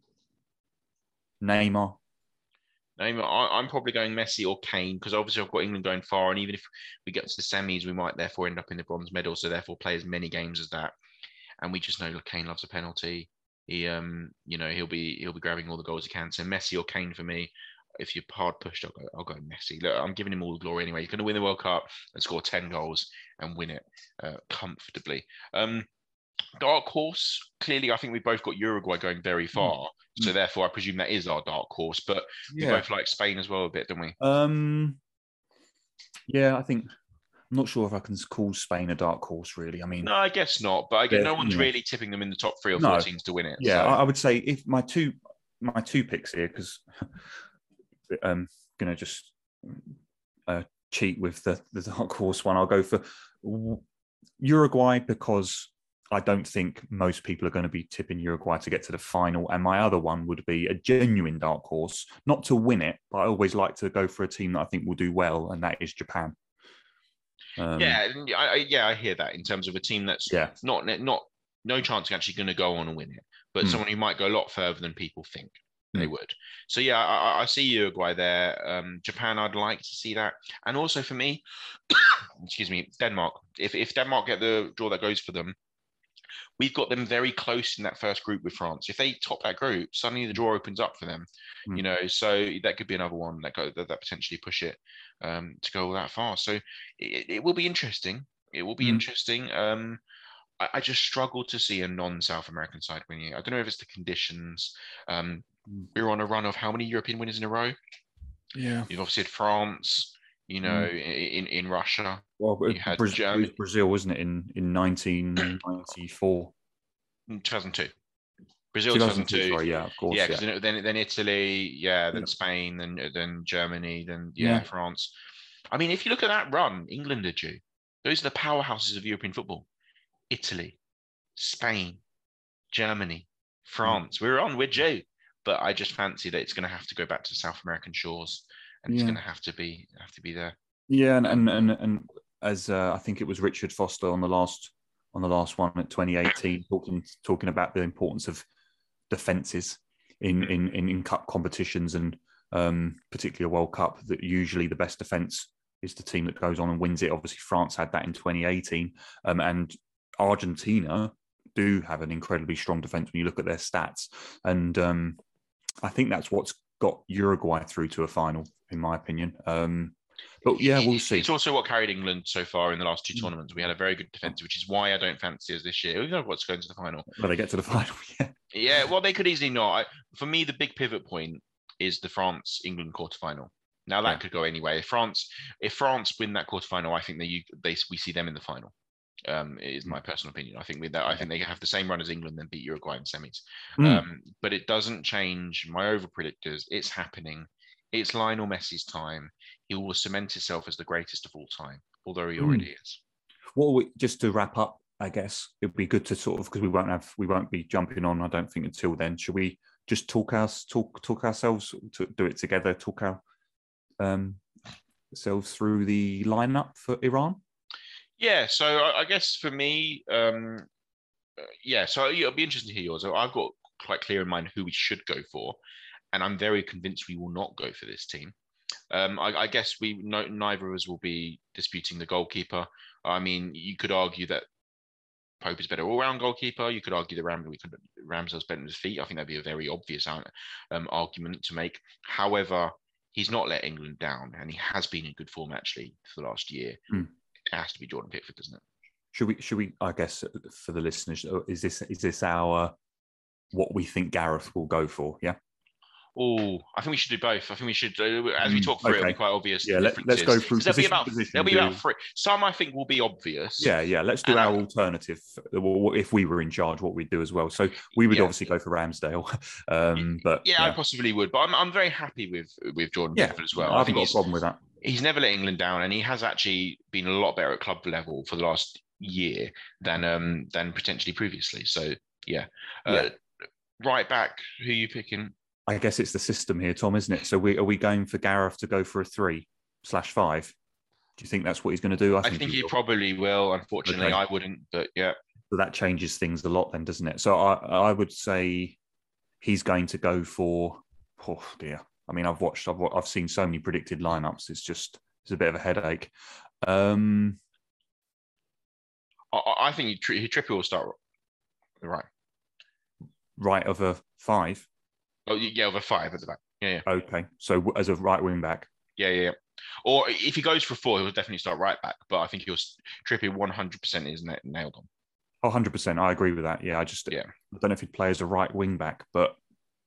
Neymar. Neymar. I'm probably going Messi or Kane, because obviously I've got England going far, and even if we get to the semis, we might therefore end up in the bronze medal. So therefore, play as many games as that. And we just know that Kane loves a penalty. He, um, you know, he'll be he'll be grabbing all the goals he can. So Messi or Kane for me. If you're hard pushed, I'll go. I'll go Messi. Look, I'm giving him all the glory anyway. He's going to win the World Cup and score ten goals and win it uh, comfortably. Um, dark horse. Clearly, I think we both got Uruguay going very far. Mm. So therefore, I presume that is our dark horse. But yeah. we both like Spain as well a bit, don't we? Um, yeah, I think. I'm not sure if I can call Spain a dark horse, really. I mean, no, I guess not. But again, no one's you know, really tipping them in the top three or four no. teams to win it. Yeah, so. I would say if my two my two picks here, because I'm going to just uh, cheat with the, the dark horse one. I'll go for Uruguay, because I don't think most people are going to be tipping Uruguay to get to the final. And my other one would be a genuine dark horse, not to win it, but I always like to go for a team that I think will do well, and that is Japan. Um, yeah, I, yeah, I hear that in terms of a team that's yeah. not not no chance of actually going to go on and win it, but mm. someone who might go a lot further than people think mm. they would. So yeah, I, I see Uruguay there. Um, Japan, I'd like to see that, and also for me, excuse me, Denmark. If if Denmark get the draw that goes for them, we've got them very close in that first group with France. If they top that group, suddenly the draw opens up for them. Mm. You know, so that could be another one that go, that, that potentially push it um, to go that far. So it, it will be interesting. It will be mm. interesting. Um, I, I just struggle to see a non-South American side winning. I don't know if it's the conditions. Um, mm. We're on a run of how many European winners in a row? Yeah, you've obviously had France. You know, mm. in in Russia. Well, you had Brazil, Germany. Brazil, wasn't it, in in nineteen ninety-four? two thousand two. Brazil two thousand two. Sorry, yeah, of course. Yeah, because yeah. then then Italy, yeah, then yeah. Spain, then then Germany, then yeah, yeah, France. I mean, if you look at that run, England are due. Those are the powerhouses of European football. Italy, Spain, Germany, France. Mm. We're on, we're due. But I just fancy that it's going to have to go back to South American shores, and yeah. it's going to have to be have to be there. Yeah, and and and, and as uh, I think it was Richard Foster on the last on the last one at twenty eighteen, talking talking about the importance of defences in, in in in cup competitions, and um, particularly a World Cup, that usually the best defence is the team that goes on and wins it. Obviously, France had that in twenty eighteen, um, and Argentina do have an incredibly strong defence when you look at their stats. And um, I think that's what's got Uruguay through to a final, in my opinion. Um, but yeah, we'll see. It's also what carried England so far in the last two tournaments. We had a very good defence, which is why I don't fancy us this year. We know what's going to the final. Well, they get to the final, yeah. Yeah, well, they could easily not. I, for me, the big pivot point is the France-England quarterfinal. Now that yeah. could go anyway. If France, if France win that quarterfinal, I think they, they we see them in the final. Um, is my personal opinion. I think with that, I think they have the same run as England, then beat Uruguay in semis. Mm. Um, but it doesn't change my over predictors. It's happening. It's Lionel Messi's time. He will cement himself as the greatest of all time, although he already mm. is. Well, we, just to wrap up, I guess it'd be good to sort of, because we won't have, we won't be jumping on, I don't think, until then. Should we just talk us, talk, talk ourselves, to do it together, talk our um, ourselves through the lineup for Iran? Yeah, so I, I guess for me, um, yeah, so it'll be interesting to hear yours. I've got quite clear in mind who we should go for, and I'm very convinced we will not go for this team. Um, I, I guess we no, neither of us will be disputing the goalkeeper. I mean, you could argue that Pope is better all-round goalkeeper. You could argue that Ram, we could Ramsdale's better in his feet. I think that'd be a very obvious um, argument to make. However, he's not let England down, and he has been in good form actually for the last year. Mm. It has to be Jordan Pickford, doesn't it? Should we? Should we? I guess for the listeners, is this is this our what we think Gareth will go for? Yeah. Oh, I think we should do both. I think we should, uh, as we talk through okay. it, it'll be quite obvious. Yeah, let, let's go through. There'll be about there'll be about three. Some I think will be obvious. Yeah, yeah. Let's do and our I, alternative. If we were in charge, what we'd do as well. So we would yeah. obviously go for Ramsdale. Um, but yeah, yeah, I possibly would. But I'm I'm very happy with with Jordan yeah, Pickford as well. I, I think got a problem with that. He's never let England down, and he has actually been a lot better at club level for the last year than um than potentially previously. So yeah, uh, yeah. Right back, who are you picking? I guess it's the system here, Tom, isn't it? So we are we going for Gareth to go for a three slash five? Do you think that's what he's going to do? I think, I think he, he probably will. Unfortunately, okay. I wouldn't, but yeah. So that changes things a lot then, doesn't it? So I I would say he's going to go for, oh dear. I mean, I've watched, I've I've seen so many predicted lineups. It's just, it's a bit of a headache. Um, I, I think he, he Trippier will start right. Right of a five? Oh, yeah, of a five at the back. Yeah, yeah. Okay. So as a right wing back? Yeah, yeah, yeah. Or if he goes for four, he'll definitely start right back. But I think he'll Trippier one hundred percent is nailed on. Oh, one hundred percent. I agree with that. Yeah, I just, yeah. I don't know if he'd play as a right wing back, but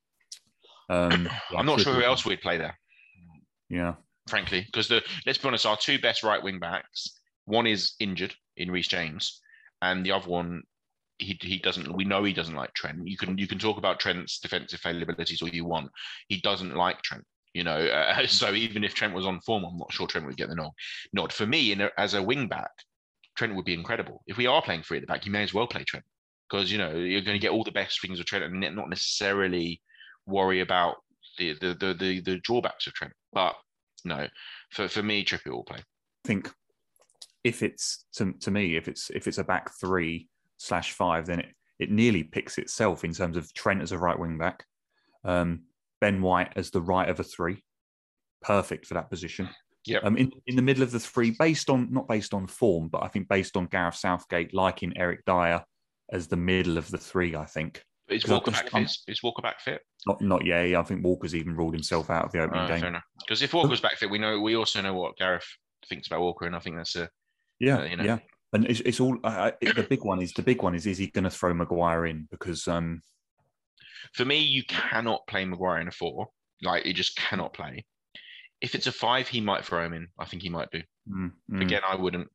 Um, I'm not sure who else we'd play there. Yeah, frankly, because the let's be honest, our two best right wing backs, one is injured in Reece James, and the other one, he he doesn't. We know he doesn't like Trent. You can you can talk about Trent's defensive failabilities all you want. He doesn't like Trent. You know, uh, so even if Trent was on form, I'm not sure Trent would get the nod. Nod for me, in a, as a wing back, Trent would be incredible. If we are playing three at the back, you may as well play Trent because you know you're going to get all the best things of Trent and not necessarily worry about the the the the, the drawbacks of Trent. But no, for, for me, Trippier will play. I think if it's to, to me, if it's if it's a back three slash five, then it, it nearly picks itself in terms of Trent as a right wing back, um, Ben White as the right of a three, perfect for that position. Yeah. Um, in, in the middle of the three, based on not based on form, but I think based on Gareth Southgate liking Eric Dyer as the middle of the three, I think. Is Walker back fit? Is Walker back fit? Not, not yet. I think Walker's even ruled himself out of the opening uh, game. Because if Walker's back fit, we know we also know what Gareth thinks about Walker, and I think that's a yeah, uh, you know. yeah. And it's, it's all uh, it, the big one is the big one is is he going to throw Maguire in? Because um, for me, you cannot play Maguire in a four. Like you just cannot play. If it's a five, he might throw him in. I think he might do. Mm, mm. Again, I wouldn't.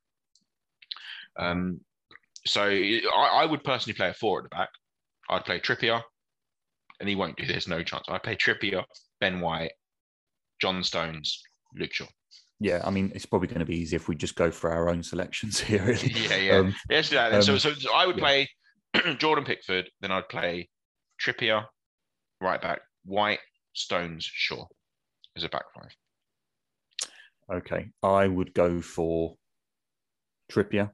Um, so I, I would personally play a four at the back. I'd play Trippier, and he won't do this, no chance. I'd play Trippier, Ben White, John Stones, Luke Shaw. Yeah, I mean, it's probably going to be easy if we just go for our own selections here. Really. Yeah, yeah. Um, Let's do that. Then. Um, so, so, so I would yeah. play Jordan Pickford, then I'd play Trippier, right back, White, Stones, Shaw as a back five. Okay, I would go for Trippier.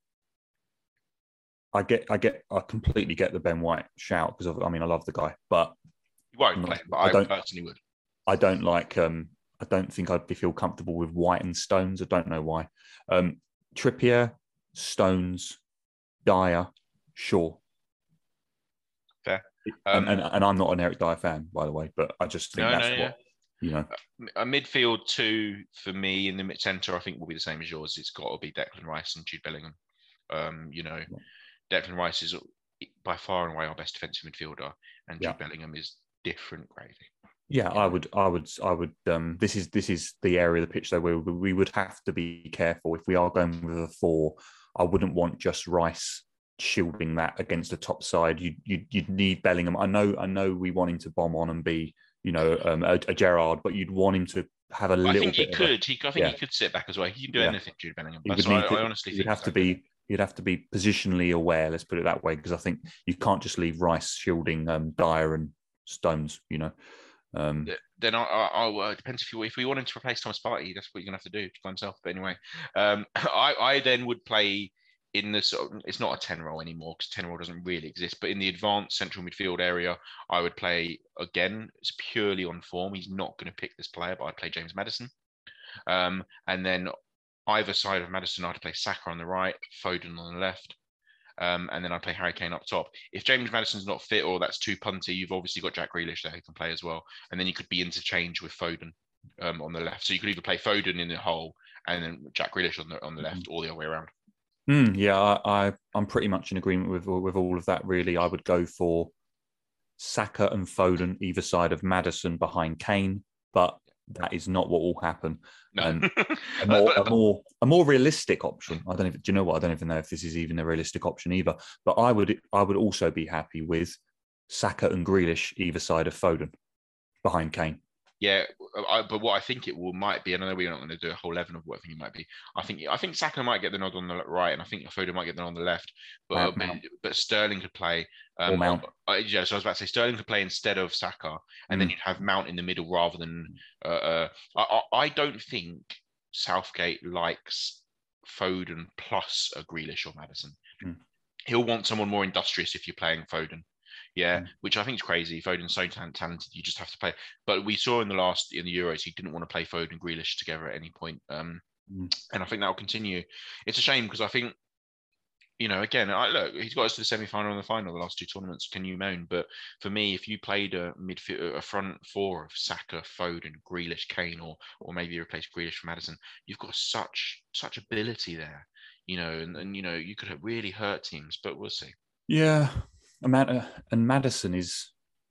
I get, I get, I completely get the Ben White shout because I mean I love the guy, but you won't play. But I, I don't, personally would. I don't like um, I don't think I'd be feel comfortable with White and Stones. I don't know why. Um, Trippier, Stones, Dyer, Shaw. Fair. Um, Um, and, and I'm not an Eric Dyer fan, by the way, but I just think no, that's no, what, yeah. you know. A midfield two for me in the mid centre, I think will be the same as yours. It's got to be Declan Rice and Jude Bellingham. Um, you know, Declan Rice is by far and away our best defensive midfielder, and Jude yeah. Bellingham is different gravy. Yeah, I would, I would, I would. Um, this is this is the area of the pitch though where we would have to be careful if we are going with a four. I wouldn't want just Rice shielding that against the top side. You you you'd need Bellingham. I know, I know, we want him to bomb on and be, you know, um, a, a Gerrard, but you'd want him to have a little. I think bit he could. A, he, I think yeah. he could sit back as well. He can do yeah. anything, Jude Bellingham. That's what I, to, I honestly you'd think. Have so. to be, you'd have to be positionally aware. Let's put it that way, because I think you can't just leave Rice shielding um, Dyer and Stones. You know. Um, then I, I, I uh, depends if you if we want him to replace Thomas Partey, that's what you're gonna have to do by himself. But anyway, um, I I then would play in the sort of, it's not a ten role anymore because ten role doesn't really exist. But in the advanced central midfield area, I would play again. It's purely on form. He's not going to pick this player, but I'd play James Maddison. Um, and then either side of Maddison, I'd play Saka on the right, Foden on the left. Um, and then I play Harry Kane up top. If James Maddison's not fit or that's too punty, you've obviously got Jack Grealish there who can play as well. And then you could be interchanged with Foden um, on the left. So you could either play Foden in the hole and then Jack Grealish on the on the left, mm-hmm. or the other way around. Mm, yeah, I, I I'm pretty much in agreement with with all of that. Really, I would go for Saka and Foden either side of Maddison behind Kane, but that is not what will happen. No. And a, more, but, but, a more a more realistic option. I don't even. Do you know what? I don't even know if this is even a realistic option either. But I would I would also be happy with Saka and Grealish either side of Foden behind Kane. Yeah, I, but what I think it will might be, and I know we're not going to do a whole eleven of what I think it might be. I think I think Saka might get the nod on the right, and I think Foden might get the nod on the left. But Mount, but, Mount. but Sterling could play. Um, or Mount. Uh, yeah, so I was about to say Sterling could play instead of Saka, and mm. then you'd have Mount in the middle rather than. Uh, uh, I, I don't think Southgate likes Foden plus a Grealish or Maddison. Mm. He'll want someone more industrious if you're playing Foden. Yeah, mm. which I think is crazy. Foden's so talented, you just have to play. But we saw in the last in the Euros, he didn't want to play Foden and Grealish together at any point. Um, mm. And I think that will continue. It's a shame because I think, you know, again, I, look, he's got us to the semi-final and the final the last two tournaments. Can you moan? But for me, if you played a midfield, a front four of Saka, Foden, Grealish, Kane, or or maybe replace Grealish for Maddison, you've got such such ability there. You know, and, and you know, you could have really hurt teams, but we'll see. Yeah. And Maddison is,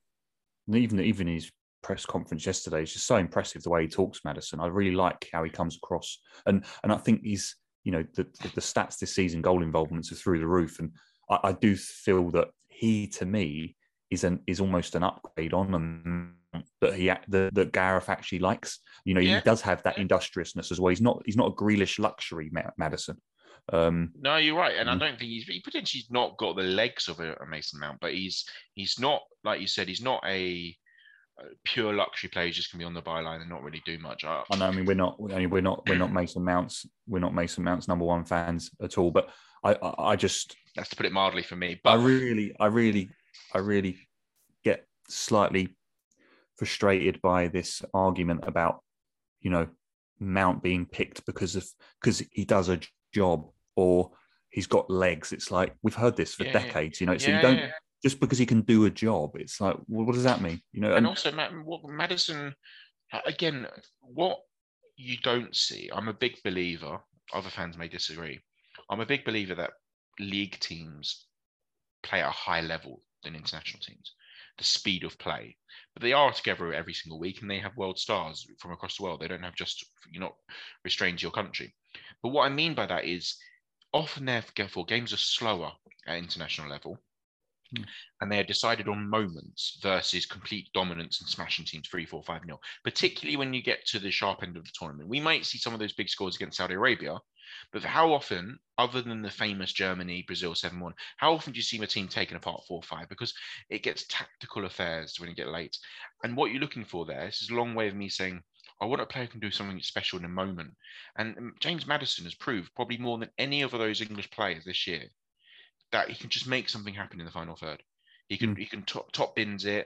even even his press conference yesterday, is just so impressive the way he talks. Maddison, I really like how he comes across, and and I think he's, you know, the the stats this season, goal involvements are through the roof, and I, I do feel that he, to me, is an is almost an upgrade on them that he that, that Gareth actually likes. You know, yeah. he does have that industriousness as well. He's not he's not a Grealish luxury Maddison. Um, no, you're right, and I don't think he's he potentially not got the legs of a, a Mason Mount, but he's he's not, like you said, he's not a, a pure luxury player. He's just gonna be on the byline and not really do much. I, I know. I mean, we're not. I mean, we're not. We're not Mason Mounts. We're not Mason Mounts number one fans at all. But I, I, I just that's to put it mildly for me. But I really, I really, I really get slightly frustrated by this argument about, you know, Mount being picked because of because he does a job or he's got legs. It's like we've heard this for yeah, decades, you know. So yeah, you don't yeah. just because he can do a job. It's like, well, what does that mean, you know? And, and also, what Maddison again, what you don't see. I'm a big believer. Other fans may disagree. I'm a big believer that league teams play at a high level than international teams. The speed of play, but they are together every single week, and they have world stars from across the world. They don't have just, you're not restrained to your country. But what I mean by that is, often therefore games are slower at international level, hmm. and they are decided on moments versus complete dominance and smashing teams three, four, five nil. Particularly when you get to the sharp end of the tournament, we might see some of those big scores against Saudi Arabia. But how often, other than the famous Germany, Brazil seven one, how often do you see a team taken apart four five? Because it gets tactical affairs when you get late. And what you're looking for there, this is a long way of me saying, I want a player who can do something special in a moment. And James Maddison has proved, probably more than any of those English players this year, that he can just make something happen in the final third. He can mm. he can top, top bins it.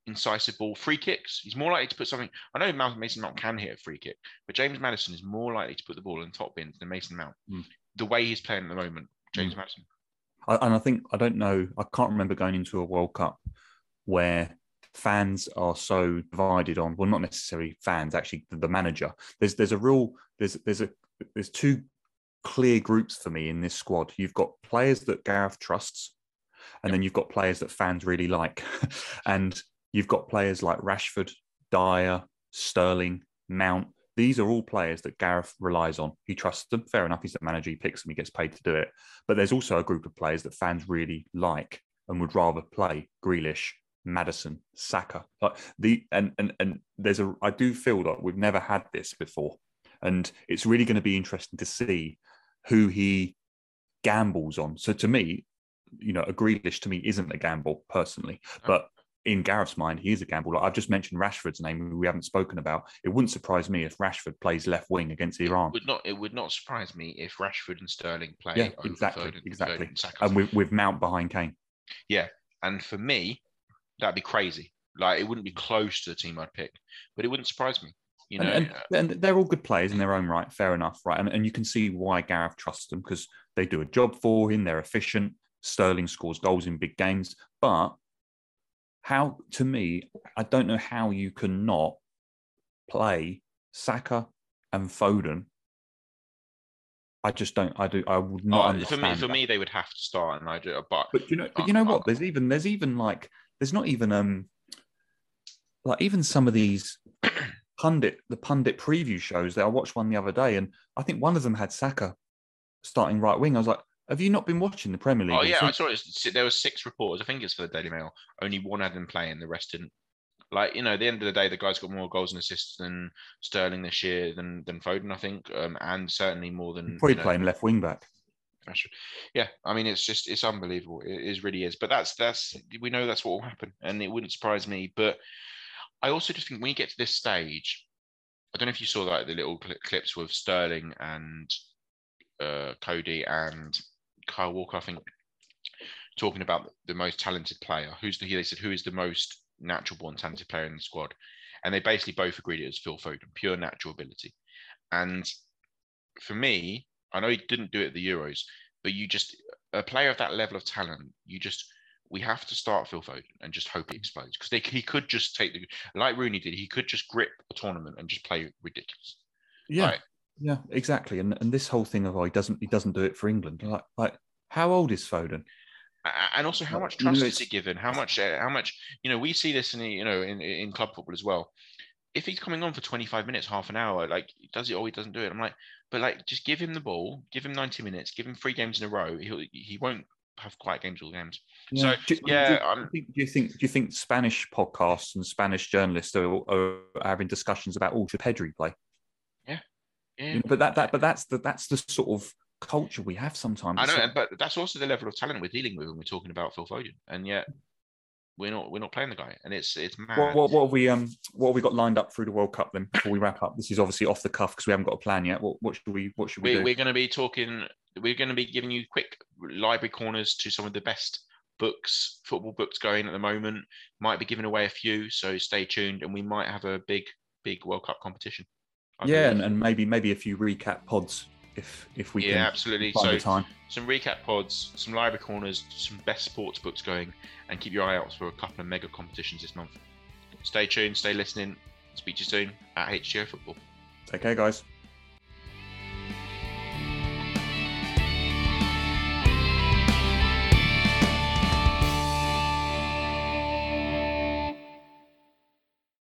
incisive ball. Free kicks, he's more likely to put something. I know Mason Mount can hit a free kick, but James Maddison is more likely to put the ball in the top bin than Mason Mount. Mm. The way he's playing at the moment, James mm. Maddison. I, and I think, I don't know, I can't remember going into a World Cup where fans are so divided on, well, not necessarily fans, actually the manager. There's there's a real, there's there's a there's two clear groups for me in this squad. You've got players that Gareth trusts, and yep. then you've got players that fans really like. And you've got players like Rashford, Dyer, Sterling, Mount. These are all players that Gareth relies on. He trusts them. Fair enough, he's the manager, he picks them, he gets paid to do it. But there's also a group of players that fans really like and would rather play. Grealish, Maddison, Saka. Like the and and and there's a I do feel that we've never had this before. And it's really going to be interesting to see who he gambles on. So to me, you know, a Grealish to me isn't a gamble personally, but in Gareth's mind, he is a gamble. Like I've just mentioned Rashford's name, who we haven't spoken about. It wouldn't surprise me if Rashford plays left wing against Iran. It would not. It would not surprise me if Rashford and Sterling play. Yeah, exactly, Foden, exactly. Foden and, and with, with Mount behind Kane. Yeah, and for me, that'd be crazy. Like it wouldn't be close to the team I'd pick, but it wouldn't surprise me. You know, and, and, and they're all good players in their own right. Fair enough, right? And, and you can see why Gareth trusts them because they do a job for him. They're efficient. Sterling scores goals in big games, but how, to me, I don't know how you can not play Saka and Foden. I just don't. I do. I would not oh, understand. For me, for that. me, they would have to start, and I do. But but you know, but you know what? There's even there's even like there's not even um like even some of these pundit the pundit preview shows that I watched one the other day, and I think one of them had Saka starting right wing. I was like, have you not been watching the Premier League? Oh yeah, I saw it. There were six reporters. I think it's for the Daily Mail. Only one had them playing. The rest didn't. Like, you know, at the end of the day, the guy's got more goals and assists than Sterling this year than than Foden, I think, um, and certainly more than. He's probably you know, playing left wing back. Yeah, I mean, it's just it's unbelievable. It is really is. But that's that's we know that's what will happen, and it wouldn't surprise me. But I also just think when you get to this stage, I don't know if you saw like the little clips with Sterling and uh, Cody and Kyle Walker, I think, talking about the most talented player. Who's the? They said who is the most natural born talented player in the squad, and they basically both agreed it was Phil Foden, pure natural ability. And for me, I know he didn't do it at the Euros, but you just a player of that level of talent, you just we have to start Phil Foden and just hope he explodes because he could just take the like Rooney did. He could just grip a tournament and just play ridiculous. Yeah. Like, Yeah, exactly. And and this whole thing of oh, he doesn't he doesn't do it for England. Like like how old is Foden? And also, how much trust is he given? How much? Uh, how much? You know, we see this in you know in, in club football as well. If he's coming on for twenty-five minutes, half an hour, like does it or he doesn't do it? I'm like, but like just give him the ball, give him ninety minutes, give him three games in a row. He he won't have quiet games all games. Yeah. So do, yeah, do, do, do you think do you think Spanish podcasts and Spanish journalists are, are having discussions about oh, should Pedri play? Yeah. Yeah. You know, but that that but that's the that's the sort of culture we have sometimes. I know, like, but that's also the level of talent we're dealing with when we're talking about Phil Foden, and yet we're not we're not playing the guy, and it's it's mad. What, what, what have we um what have we got lined up through the World Cup then? Before we wrap up, this is obviously off the cuff because we haven't got a plan yet. What what should we what should we we're, do? We're going to be talking. We're going to be giving you quick library corners to some of the best books, football books going at the moment. Might be giving away a few, so stay tuned, and we might have a big big World Cup competition. I yeah, and, and maybe maybe a few recap pods if if we yeah, can. Yeah, absolutely. Find so the time. Some recap pods, some library corners, some best sports books going, and keep your eye out for a couple of mega competitions this month. Stay tuned, stay listening. Speak to you soon at H G O Football. Take care, guys.